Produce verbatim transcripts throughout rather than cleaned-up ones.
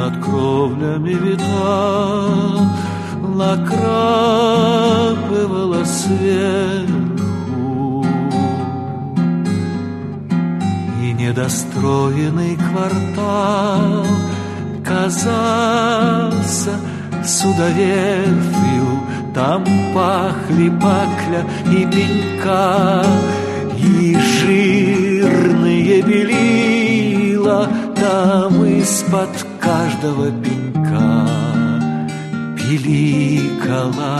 над кровлями витал, накрапывала сверху, и недостроенный квартал казался судоверфью. Там пахли пакля и пенька, и жирные белила. Там из-под каждого пенька пиликала,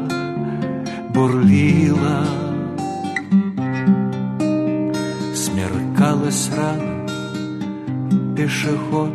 бурлила. Смеркалось рано, пешеход,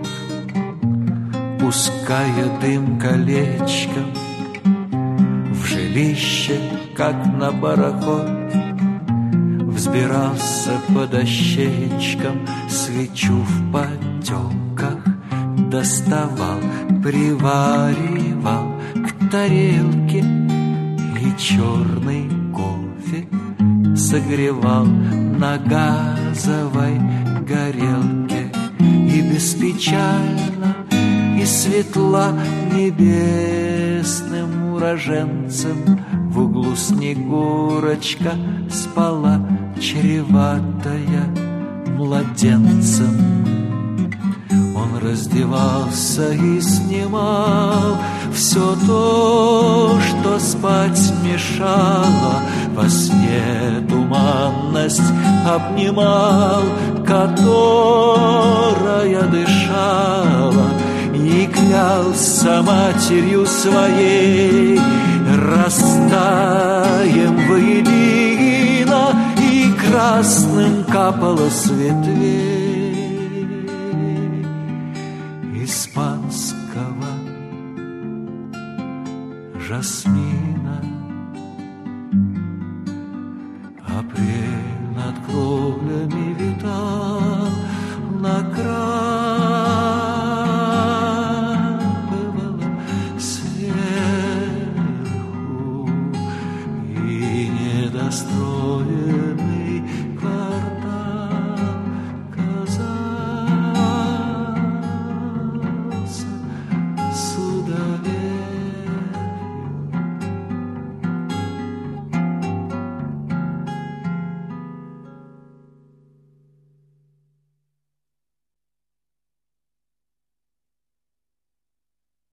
пуская дым колечком, в жилище, как на пароход, взбирался по дощечкам, свечу в потемках доставал, приваривал к тарелке, и черный кофе согревал на газовой горелке. И беспечально, и светла небесным уроженцем в углу Снегурочка спала, чреватая младенцем. Он раздевался и снимал все то, что спать мешало. Во сне туманность обнимал, которая дышала, и клялся матерью своей: растаем воедино, и красным капало с ветвей испанского жасмина.